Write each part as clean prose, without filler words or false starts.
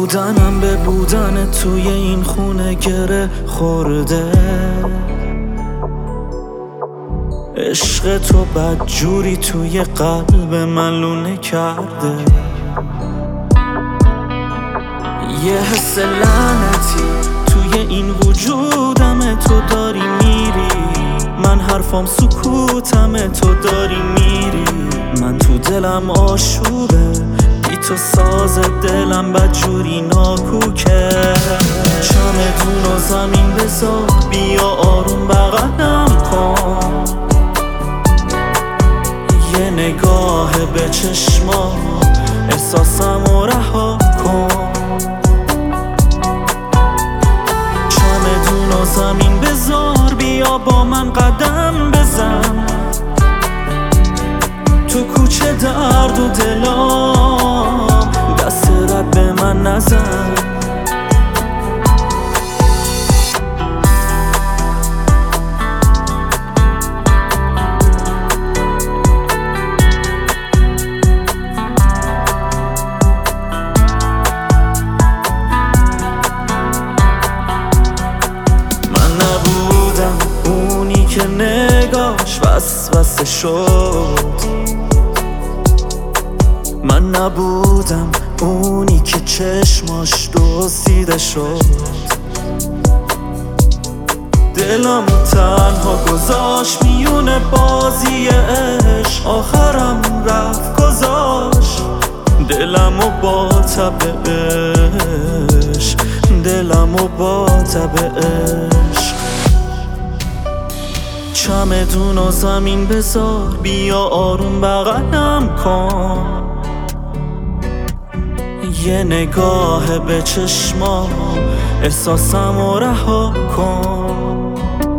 بودنم به بودن توی این خونه گره خورده. عشق تو بدجوری توی قلب من لونه کرده. یه حس لعنتی توی این وجودم، تو داری میری، من حرفام سکوتم، تو داری میری. من تو دلم آشوبه، بی تو ساز دلم بدجوری ناکوکه. چمدون و زمین بذار، بیا آروم بغلم کن. یه نگاه به چشما احساسم و رها کن. چمدون و زمین بذار، بیا با من قدم بزن. تو کوچه درد و دلام دست رد به من نزن. من نبودم اونی که نگاش وسوسه شد. من نبودم اونی که چشماش دزدیده شد. دلم تنها گذاشت میونه بازی عشق، آخرم رفت گذاشت دلمو با تب عشق، دلمو با تب عشق. چمدون و زمین بذار، بیا آروم بغلم کن. یه نگاه به چشما احساسم و رها کن.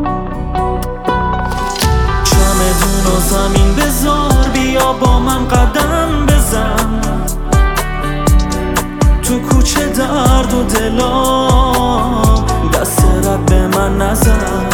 چمدون و زمین بذار، بیا با من قدم بزن. تو کوچه درد و دلام دست رد به من نزن.